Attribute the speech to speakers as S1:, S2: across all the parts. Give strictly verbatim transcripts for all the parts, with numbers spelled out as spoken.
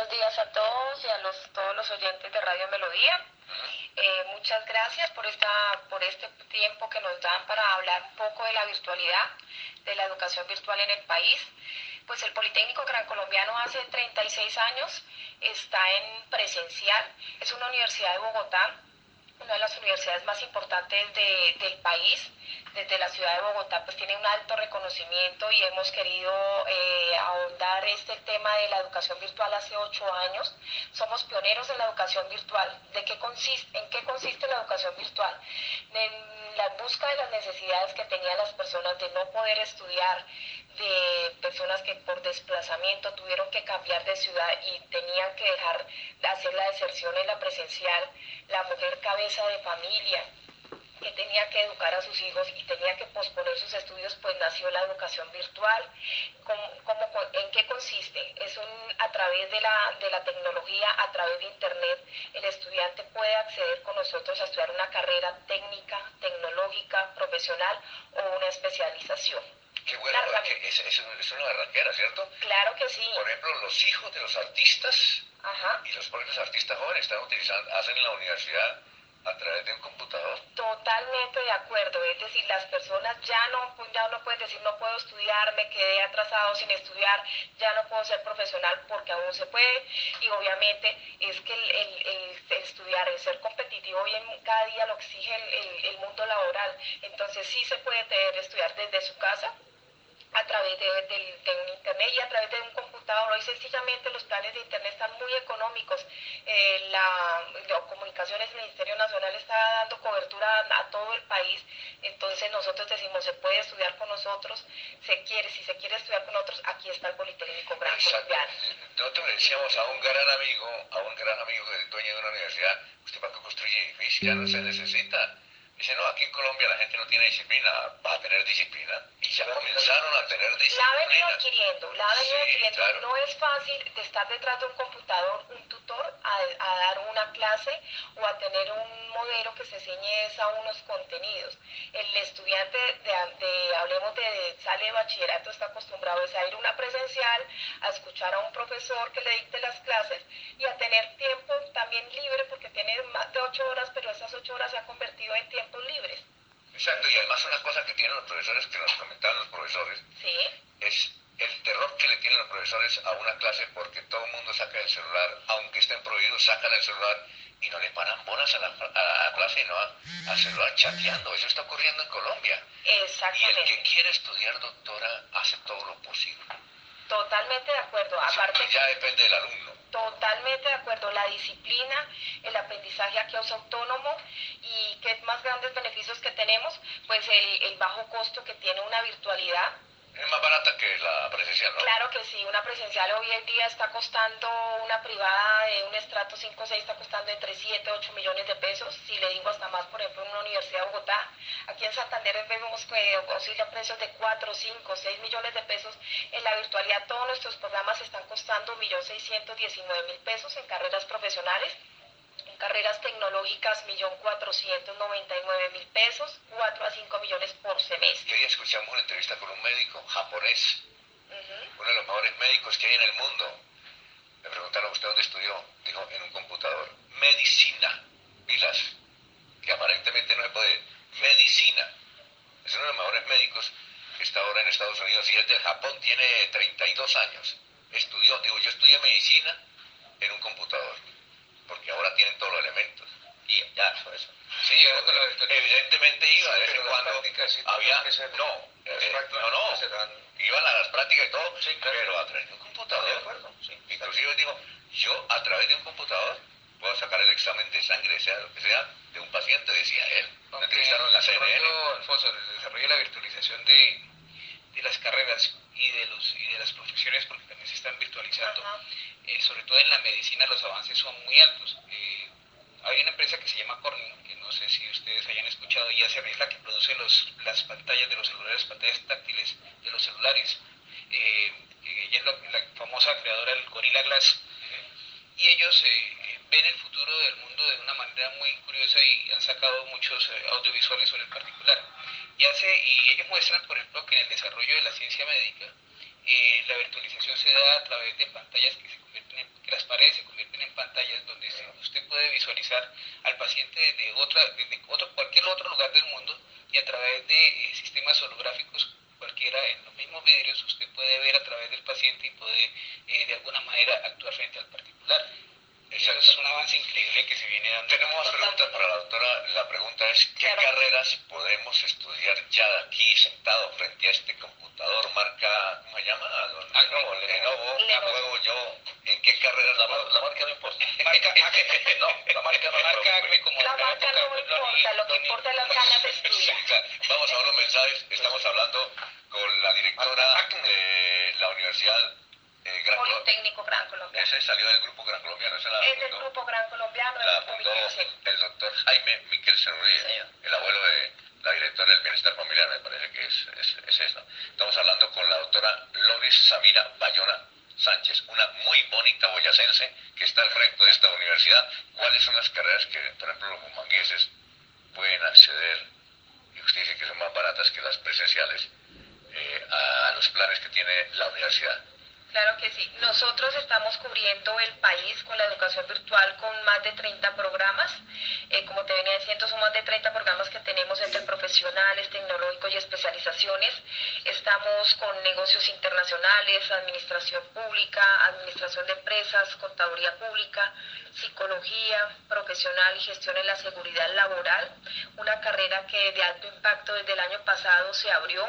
S1: buenos días a todos y a los, todos los oyentes de Radio Melodía. Eh, muchas gracias por, esta, por este tiempo que nos dan para hablar un poco de la virtualidad, de la educación virtual en el país. Pues el Politécnico Gran Colombiano hace treinta y seis años está en presencial, es una universidad de Bogotá, una de las universidades más importantes de, del país. Desde la ciudad de Bogotá pues tiene un alto reconocimiento y hemos querido eh, ahondar este tema de la educación virtual hace ocho años. Somos pioneros en la educación virtual. ¿De qué consiste, en qué consiste la educación virtual? En la busca de las necesidades que tenían las personas de no poder estudiar, de personas que por desplazamiento tuvieron que cambiar de ciudad y tenían que dejar de hacer la deserción en la presencial, la mujer cabeza de familia que tenía que educar a sus hijos y tenía que posponer sus estudios, pues nació la educación virtual. ¿Cómo, cómo, ¿En qué consiste? Es un, a través de la, de la tecnología, a través de internet, el estudiante puede acceder con nosotros a estudiar una carrera técnica, tecnológica, profesional o una especialización.
S2: Qué bueno, que es, es, es una barranquera, ¿cierto?
S1: Claro que sí.
S2: Por ejemplo, los hijos de los artistas
S1: Ajá.
S2: y los propios artistas jóvenes están utilizando, hacen en la universidad a través de un computador.
S1: Totalmente de acuerdo, es decir, las personas ya no, ya no pueden decir no puedo estudiar, me quedé atrasado sin estudiar, ya no puedo ser profesional porque aún se puede, y obviamente es que el, el, el estudiar, el ser competitivo hoy en cada día lo exige el, el, el mundo laboral, entonces sí se puede tener, estudiar desde su casa, a través de, de, de un internet y a través de un computador. Hoy sencillamente los planes de internet están muy económicos. Eh, la, la Comunicaciones, el Ministerio Nacional está dando cobertura a, a todo el país. Entonces nosotros decimos, se puede estudiar con nosotros, se quiere, si se quiere estudiar con nosotros, aquí está el Politécnico Gran Colombiano.
S2: Nosotros le decíamos a un gran amigo, a un gran amigo que es dueño de una universidad, usted para qué construye edificios, ya no se necesita. Dice, no, aquí en Colombia la gente no tiene disciplina, va a tener disciplina. Y ya comenzaron a tener disciplina.
S1: La ha venido adquiriendo, la ha venido
S2: sí,
S1: adquiriendo.
S2: Claro.
S1: No es fácil de estar detrás de un computador, un tutor, a, a dar una clase o a tener un modelo que se ciñe a unos contenidos. El estudiante, de, de hablemos de, sale de bachillerato, está acostumbrado a ir a una presencial, a escuchar a un profesor que le dicte las clases y a tener tiempo también libre, porque tiene más de ocho horas, pero esas ocho horas se han convertido en tiempos libres.
S2: Exacto, y además una cosa que tienen los profesores, que nos comentaban los profesores,
S1: sí.
S2: es el terror que le tienen los profesores a una clase, porque todo el mundo saca el celular, aunque estén prohibidos, sacan el celular y no le paran bolas a la, a la clase, no a, al celular chateando. Eso está ocurriendo en Colombia.
S1: Exactamente.
S2: Y el que quiere estudiar, doctora, hace todo lo posible.
S1: Totalmente de acuerdo. Aparte,
S2: sí, ya depende del alumno.
S1: Totalmente de acuerdo. La disciplina, el aprendizaje aquí es autónomo y qué más grandes beneficios que tenemos, pues el, el bajo costo que tiene una virtualidad.
S2: Es más barata que la presencial, ¿no?
S1: Claro que sí, una presencial hoy en día está costando, una privada de un estrato cinco o seis está costando entre siete, ocho millones de pesos, si le digo hasta más, por ejemplo, en una universidad de Bogotá. Aquí en Santander vemos que oscilan precios de cuatro, cinco, seis millones de pesos. En la virtualidad todos nuestros programas están costando un millón seiscientos diecinueve mil pesos en carreras profesionales. En carreras tecnológicas, un millón cuatrocientos noventa y nueve mil pesos, cuatro a cinco millones por semestre.
S2: Y hoy escuchamos una entrevista con un médico japonés, uh-huh. uno de los mejores médicos que hay en el mundo. Le preguntaron, ¿usted dónde estudió? Dijo, en un computador. Medicina. Pilas, que aparentemente no se puede. Medicina. Es uno de los mejores médicos que está ahora en Estados Unidos y es del Japón, tiene treinta y dos años. Estudió, digo, yo estudié medicina en un computador. Porque ahora tienen todos los elementos. Y ya, eso. Sí, yo, evidentemente iba, sí, de vez en cuando sí había, que ser, no, eh, no, no, serán... iban a las prácticas y todo, sí, claro. Pero a través de un computador. De acuerdo, sí, inclusive digo, yo a través de un computador puedo sacar el examen de sangre, sea lo que sea, de un paciente, decía él. Me entrevistaron en la C N N.
S3: Alfonso, el desarrollo de la virtualización de, de las carreras y de, los, y de las profesiones, porque también se están virtualizando. Eh, sobre todo en la medicina los avances son muy altos. Eh, hay una empresa que se llama Corning, que no sé si ustedes hayan escuchado, y hace es la que produce los, las pantallas de los celulares, pantallas táctiles de los celulares. Eh, ella es la, la famosa creadora del Gorilla Glass. Y ellos eh, ven el futuro del mundo de una manera muy curiosa y han sacado muchos eh, audiovisuales sobre el particular. Y, hace, y ellos muestran, por ejemplo, que en el desarrollo de la ciencia médica, Eh, la virtualización se da a través de pantallas que se convierten en, que las paredes se convierten en pantallas donde usted puede visualizar al paciente desde, otra, desde otro, cualquier otro lugar del mundo, y a través de eh, sistemas holográficos cualquiera en los mismos vidrios usted puede ver a través del paciente y puede eh, de alguna manera actuar frente al particular. Eso es un avance increíble que se viene dando.
S2: Tenemos preguntas para la doctora. La pregunta es, ¿qué claro. carreras podemos estudiar ya de aquí, sentado frente a este computador marca, ¿cómo se llama?
S3: Ah,
S2: Lenovo, Lenovo. Luego yo, ¿en qué carreras? La, la marca no importa.
S3: Marca,
S2: no, la marca no
S3: marca, como
S1: la marca no me importa, lo que importa es las ganas de estudiar.
S2: Vamos a unos mensajes. Estamos hablando con la directora de la Universidad Eh, Gran
S1: Politécnico Gran Colombiano.
S2: Ese salió del grupo Gran Colombiano. Esa la
S1: es
S2: fundó,
S1: del grupo Gran Colombiano.
S2: La fundó el doctor Jaime Miquelsen Uribe, sí, el abuelo de la directora del Bienestar Familiar, me parece que es, es, es eso. Estamos hablando con la doctora Loris Samira Bayona Sánchez, una muy bonita boyacense que está al frente de esta universidad. ¿Cuáles son las carreras que, por ejemplo, los bumangueses pueden acceder, y usted dice que son más baratas que las presenciales, eh, a los planes que tiene la universidad?
S1: Claro que sí. Nosotros estamos cubriendo el país con la educación virtual con más de treinta programas. Eh, como te venía diciendo, son más de treinta programas que tenemos entre profesionales, tecnológicos y especializaciones. Estamos con negocios internacionales, administración pública, administración de empresas, contaduría pública, psicología profesional y gestión en la seguridad laboral. Una carrera que de alto impacto desde el año pasado se abrió.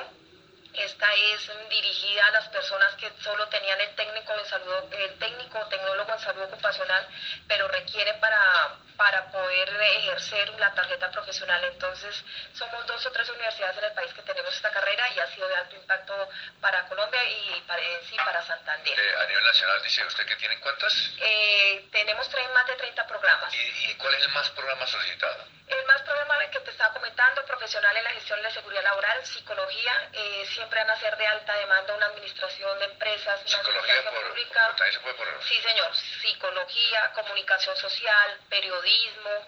S1: Esta es dirigida a las personas que solo tenían el técnico en salud, el técnico o tecnólogo en salud ocupacional, pero requiere para, para poder ejercer la tarjeta profesional. Entonces, somos dos o tres universidades en el país que tenemos esta carrera y ha sido de alto impacto para Colombia y para, en sí para Santander.
S2: Eh, a nivel nacional, dice usted que tienen ¿cuántas?
S1: Eh, tenemos tres, más de treinta programas.
S2: ¿Y, ¿Y cuál es el más programa solicitado?
S1: El más programa que te estaba comentando, profesional en la gestión de la seguridad laboral, psicología, eh, siempre van a ser de alta demanda una administración de empresas, una
S2: psicología por,
S1: pública.
S2: Por, también se puede por...
S1: Sí, señor, psicología, comunicación social, periodismo.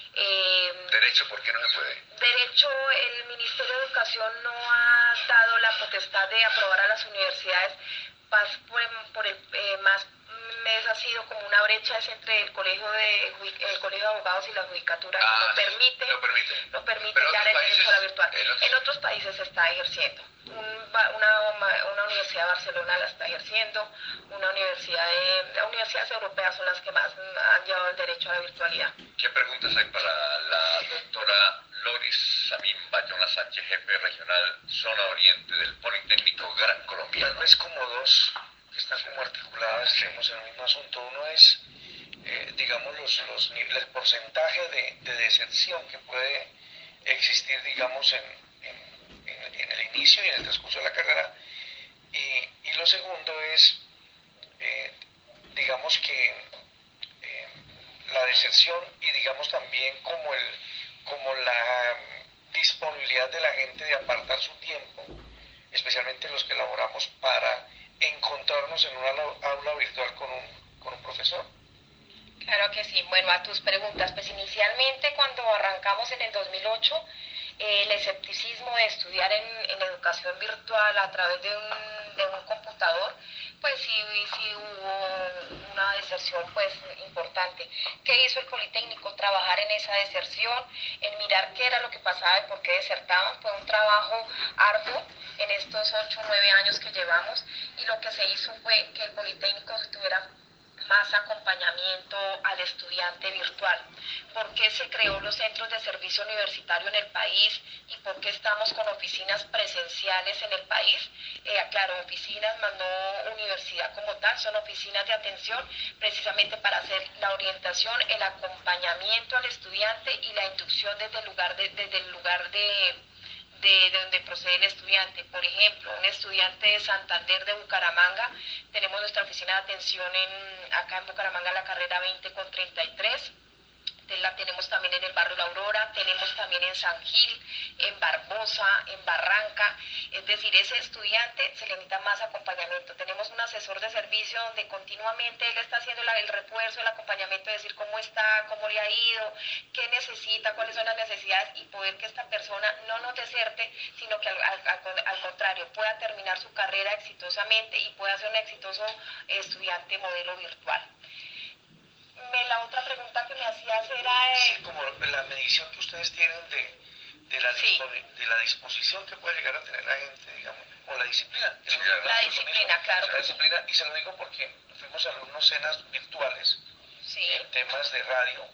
S1: Eh,
S2: ¿Derecho por qué no se puede?
S1: Derecho, el Ministerio de Educación no ha dado la potestad de aprobar a las universidades por, por el eh, más mes ha sido como una brecha es entre el colegio de el colegio de abogados y la judicatura ah, que lo permite,
S2: lo permite,
S1: lo permite ya el derecho a la virtual. En otros, en otros países se está ejerciendo. Un, una, una universidad de Barcelona la está ejerciendo, una universidad de, las universidades europeas son las que más han llevado el derecho a la virtualidad.
S2: ¿Qué preguntas hay para la doctora Loris Samim Bayona Sánchez, jefe regional Zona Oriente del Politécnico Gran Colombiano?
S4: Tal vez como dos que están como articuladas, digamos, en el mismo asunto. Uno es, eh, digamos, los, los, el porcentaje de, de deserción que puede existir, digamos, en, en, en, en el inicio y en el transcurso de la carrera. Y, y lo segundo es, eh, digamos que eh, la deserción y, digamos, también como, el, como la disponibilidad de la gente de apartar su tiempo, especialmente los que elaboramos para encontrarnos en una aula virtual con un, con un profesor.
S1: Claro que sí. Bueno, a tus preguntas, pues inicialmente cuando arrancamos en el dos mil ocho, eh, el escepticismo de estudiar en, en educación virtual a través de un, de un computador, pues sí, sí hubo una deserción pues importante. ¿Qué hizo el Politécnico? Trabajar en esa deserción, en mirar qué era lo que pasaba y por qué desertaban. Fue un trabajo arduo en estos ocho o nueve años que llevamos, y lo que se hizo fue que el Politécnico tuviera más acompañamiento al estudiante virtual. ¿Por qué se creó los centros de servicio universitario en el país y por qué estamos con oficinas presenciales en el país? Eh, claro, oficinas más no universidad como tal, son oficinas de atención precisamente para hacer la orientación, el acompañamiento al estudiante y la inducción desde el lugar de, desde el lugar de De, de donde procede el estudiante. Por ejemplo, un estudiante de Santander, de Bucaramanga, tenemos nuestra oficina de atención en, acá en Bucaramanga, la carrera veinte con treinta y tres, la tenemos también en el barrio La Aurora, tenemos también en San Gil, en Barbosa, en Barranca. Es decir, ese estudiante se le necesita más acompañamiento. Tenemos un asesor de servicio donde continuamente él está haciendo la, el refuerzo, el acompañamiento, de decir cómo está, cómo le ha ido, qué necesita, cuáles son las necesidades, y poder que esta persona no nos deserte, sino que al, al, al contrario pueda terminar su carrera exitosamente y pueda ser un exitoso estudiante modelo virtual.
S4: la medición que ustedes tienen de, de, la,
S1: Sí.
S4: de la disposición que puede llegar a tener la gente, digamos, o la disciplina.
S2: Sí,
S4: ¿no?
S1: La disciplina, claro.
S4: La disciplina, y se lo digo porque fuimos alumnos cenas virtuales
S1: Sí.
S4: en temas de radio,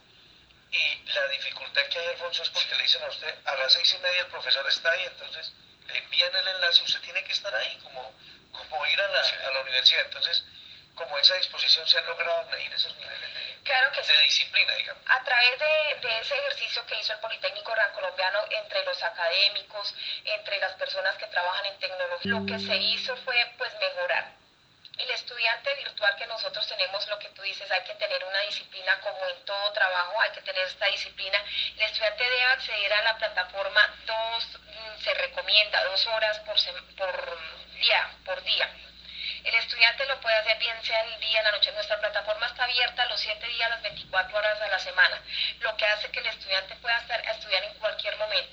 S4: y la dificultad que hay, Alfonso, es porque le dicen a usted, a las seis y media el profesor está ahí, entonces le envían el enlace, usted tiene que estar ahí, como, como ir a la,
S2: Sí.
S4: a la universidad. Entonces, como esa disposición se han logrado medir esos niveles de,
S1: Claro que
S4: de
S1: sí.
S4: disciplina, digamos.
S1: A través de, de ese ejercicio que hizo el Politécnico Gran Colombiano entre los académicos, entre las personas que trabajan en tecnología, lo que se hizo fue pues mejorar. El estudiante virtual que nosotros tenemos, lo que tú dices, hay que tener una disciplina como en todo trabajo, hay que tener esta disciplina. El estudiante debe acceder a la plataforma dos, se recomienda dos horas por, por día, por día. El estudiante lo puede hacer bien sea el día, en la noche. Nuestra plataforma está abierta los siete días, las veinticuatro horas a la semana, lo que hace que el estudiante pueda estar a estudiar en cualquier momento.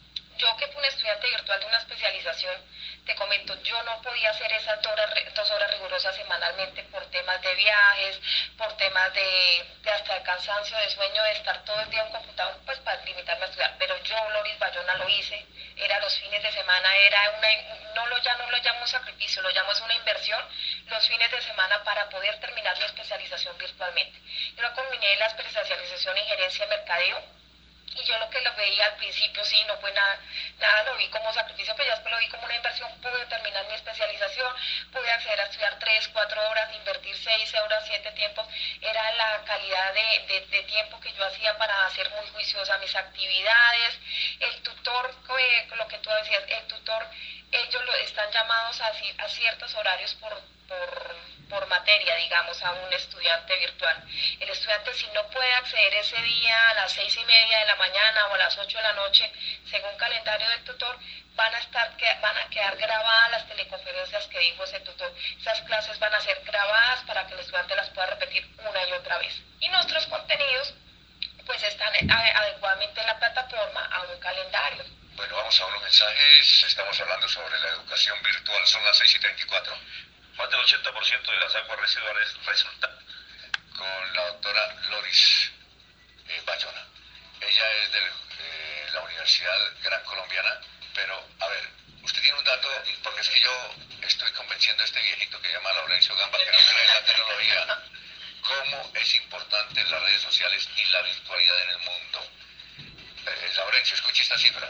S1: Yo que fui un estudiante virtual de una especialización, te comento, yo no podía hacer esas dos horas, dos horas rigurosas semanalmente por temas de viajes, por temas de, de hasta de cansancio, de sueño, de estar todo el día en un computador, pues para limitarme a estudiar. Pero yo, Loris Bayona, lo hice, era los fines de semana, era una, no lo, ya no lo llamo un sacrificio, lo llamo es una inversión, los fines de semana para poder terminar mi especialización virtualmente. Yo combiné la especialización en gerencia de mercadeo, y yo lo que lo veía al principio, sí, no fue nada, nada lo vi como sacrificio, pero ya después lo vi como una inversión. Pude terminar mi especialización, pude acceder a estudiar tres, cuatro horas, invertir seis horas, siete tiempos. Era la calidad de, de, de tiempo que yo hacía para hacer muy juiciosa mis actividades. El tutor, eh, lo que tú decías, el tutor, ellos lo están llamados a, a ciertos horarios por, por, por materia, digamos, a un estudiante virtual. El estudiante, si no puede acceder ese día a las seis y media de la mañana o a las ocho de la noche, según calendario del tutor, van a estar van a quedar grabadas las teleconferencias que dijo ese tutor. Esas clases van a ser grabadas para que el estudiante las pueda repetir una y otra vez. Y nuestros contenidos pues están adecuadamente en la plataforma a un calendario.
S2: Bueno, vamos a unos mensajes. Estamos hablando sobre la educación virtual. Son las seis y treinta y cuatro.
S5: Más del ochenta por ciento de las aguas residuales resultan.
S2: Con la doctora Loris eh, Bayona. Ella es de eh, la Universidad Gran Colombiana, pero a ver, usted tiene un dato, porque es que yo estoy convenciendo a este viejito que llama Laurencio Gamba que no cree en la tecnología, cómo es importante las redes sociales y la virtualidad en el mundo. Eh, Laurencio, escuche esta cifra.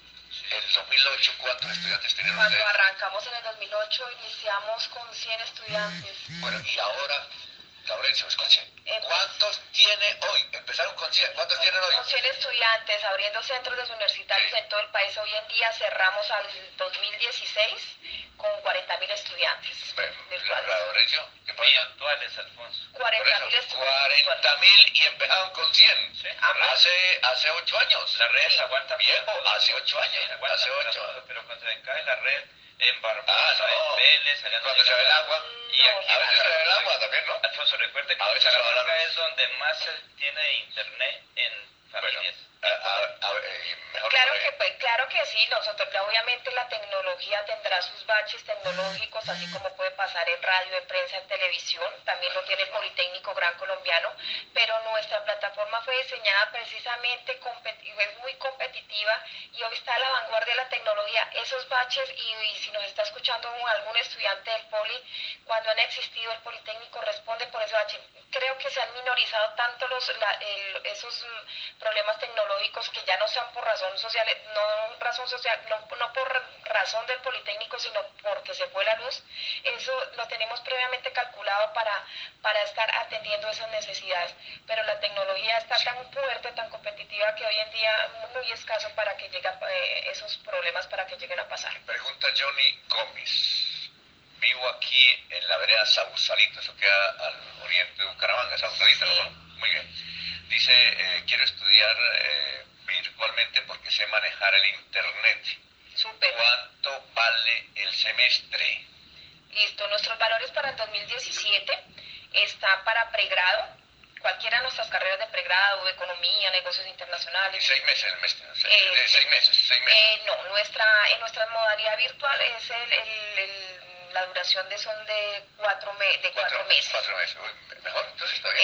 S2: En el dos mil ocho, ¿cuántos estudiantes tenían
S1: Cuando
S2: ustedes?
S1: arrancamos en el dos mil ocho, iniciamos con cien estudiantes.
S2: Bueno, y ahora, Laurencio, escuche, ¿cuántos tiene hoy? Empezaron con cien, ¿cuántos tienen hoy?
S1: Con cien estudiantes, abriendo centros universitarios
S2: Sí.
S1: en todo el país. Hoy en día cerramos al dos mil dieciséis con cuarenta mil estudiantes
S2: Bueno,
S1: virtuales.
S2: Laurencio, ¿qué pasa?
S3: Virtuales, Alfonso.
S1: cuarenta mil estudiantes
S2: cuarenta
S1: virtuales.
S2: mil y empezaron con cien.
S3: Sí.
S2: Hace, hace ocho años.
S3: Las redes
S1: Sí.
S3: aguantan
S2: Viejo,
S3: todo.
S2: hace ocho años,
S3: Sí, aguantan,
S2: hace
S3: pero-
S2: ocho.
S3: Pero cuando se cae la red en Barbosa,
S2: Ah, no.
S3: en Vélez, allá
S2: Cuando
S3: no
S2: se ve el agua.
S3: Y aquí
S2: A veces se ve el agua también, ¿no?
S3: Alfonso, recuerde que
S2: A veces se va la
S3: Bucaramanga
S2: luz.
S3: es donde más se tiene de internet en
S2: Bueno,
S3: familias.
S2: a, a- a ver, eh, mejor
S1: Claro
S2: no,
S1: que,
S2: eh,
S1: pues, claro que sí, nosotros obviamente la tecnología tendrá sus baches tecnológicos, así como puede pasar en radio, en prensa, en televisión, también lo tiene el Politécnico Gran Colombiano, pero nuestra plataforma fue diseñada precisamente, competi- es muy competitiva y hoy está a la vanguardia de la tecnología. Esos baches, y, y si nos está escuchando algún estudiante del Poli, cuando han existido, el Politécnico responde por ese bache. Creo que se han minorizado tanto los, la, el, esos mm, problemas tecnológicos que ya no sean por razón social, no razón social, no, no por razón del Politécnico, sino porque se fue la luz. Eso lo tenemos previamente calculado para, para estar atendiendo esas necesidades, pero la tecnología está tan fuerte, tan competitiva, que hoy en día es muy escaso para que lleguen eh, esos problemas para que lleguen a pasar.
S2: Pregunta Johnny Gómez. Vivo aquí en la vereda Sausalito, eso queda al oriente de Bucaramanga, Sausalito,
S1: Sí.
S2: ¿no? Muy bien. Dice, eh, quiero estudiar eh, virtualmente porque sé manejar el internet.
S1: Súper.
S2: ¿Cuánto vale el semestre?
S1: Listo, nuestros valores para el dos mil diecisiete están para pregrado, cualquiera de nuestras carreras de pregrado, economía, negocios internacionales.
S2: Seis meses el mes, seis,
S1: Eh,
S2: de seis meses, seis meses.
S1: Eh, no, nuestra, en nuestra modalidad virtual es el, el, el, la duración de son de cuatro, me, de cuatro,
S2: cuatro
S1: meses.
S2: Cuatro meses, Uy, mejor, entonces está bien.
S1: Eh,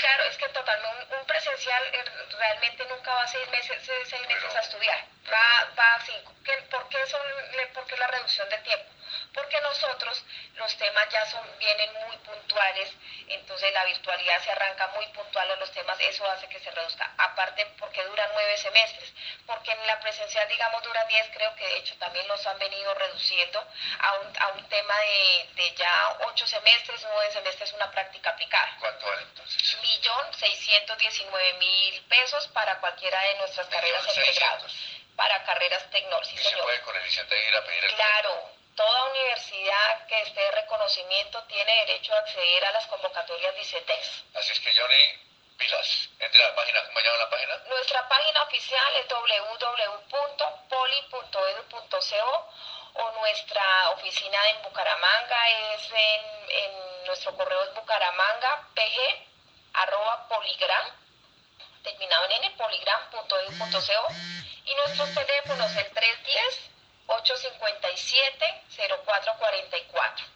S1: claro, es que totalmente un, un presencial eh, realmente nunca va seis meses, seis, seis meses
S2: Pero-
S1: a estudiar, va, va a cinco. ¿Qué, ¿Por qué son, le- por qué la reducción de tiempo? Porque nosotros los temas ya son, vienen muy puntuales, entonces la virtualidad se arranca muy puntual en los temas, eso hace que se reduzca. Aparte porque duran nueve semestres, porque en la presencial, digamos, duran diez, creo que de hecho también los han venido reduciendo a un, a un tema de, de ya ocho semestres, nueve semestres, una práctica aplicada.
S2: ¿Cuánto vale entonces?
S1: Millón seiscientos diecinueve mil pesos para cualquiera de nuestras carreras en pregrado, para carreras tecnológicas.
S2: ¿Y se puede con el licenciado ir a pedir el
S1: Claro, toda universidad que esté de reconocimiento tiene derecho a acceder a las convocatorias de ICETEX.
S2: Así es que Johnny, pilas, entre a la página, ¿cómo llama la página?
S1: Nuestra página oficial es w w w punto poli punto edu punto co o nuestra oficina en Bucaramanga es en, en nuestro correo es bucaramanga pg arroba poligram terminado en n poligram punto edu punto co y nuestros teléfonos el tres uno cero, ocho cinco siete, cero cuatro cuatro cuatro.